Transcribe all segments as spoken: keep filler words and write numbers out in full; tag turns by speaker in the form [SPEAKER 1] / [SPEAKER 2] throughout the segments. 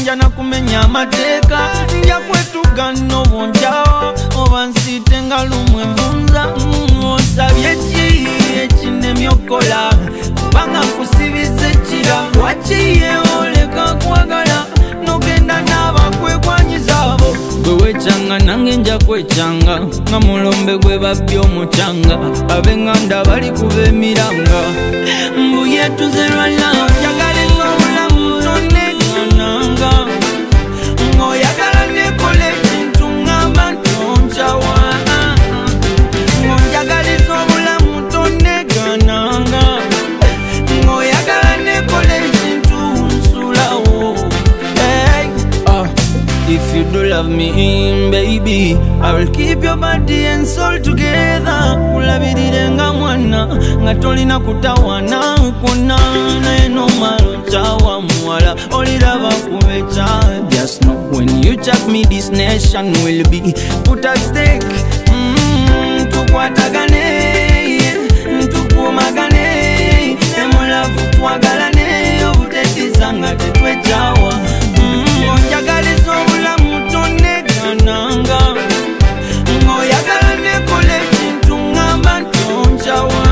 [SPEAKER 1] njana kumenya amateeka nja kwetuga n'obonjawo oba nsiite nga lumwe nvunza osabye ki ekinemye okola kubanga nkusibiza ekira wakiye oleka kwagala nogenda n'abakwekwanyiza abo gwe wecanga nange nja kwecanga nga mulombe gwe babbi omucanga ab'enganda bali kuba emiranga mbuye tuzerwala njagaliza obulamu tonegananga ng'oyagala nekola ekintu ngamba ntoncawa ng'onjagaliza obulamu tonegananga ng'oyagala nekola ekintu nsulawo. Hey, uh, if you do love me, baby, I will keep your body and soul together. Ulabirire nga mwana nga tolina kutawana kuna naye nomalo chawa muwala oliraba kubecha. Just know when you chat me this nation will be put at stake. Mm, tukwatagane tukumagane emulavu twagalane obutetizanga tetwechawa. Onjagaliza obulamu tonegananga ng'oyagala nekola ekintu ngamba ntoncawa.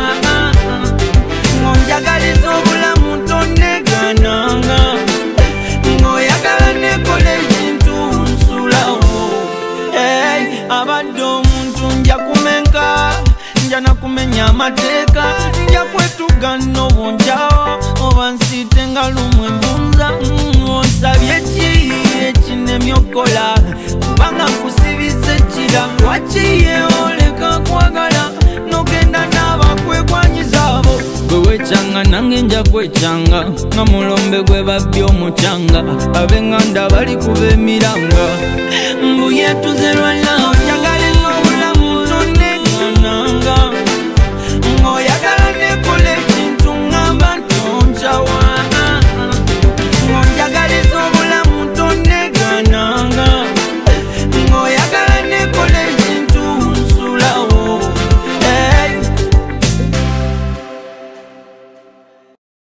[SPEAKER 1] Ng'onjagaliza obulamu tonegananga ng'oyagala nekola ekintu nsulawo. Hey, abadde omuntu nja kumenka nja nakumenya amateeka nja kwetuga n'obonjawo oba nsiite nga lumwe nvunza osabye ki ekinemye okola kubanga nkusibiza ekira wakiye oleka kwagala nogenda n'abakwekwanyiza abo gwe wecanga nange nja kwecanga nga mulombe gwe babbi omucanga ab'enganda bali kuba emiranga mbuye tuzerwala njagala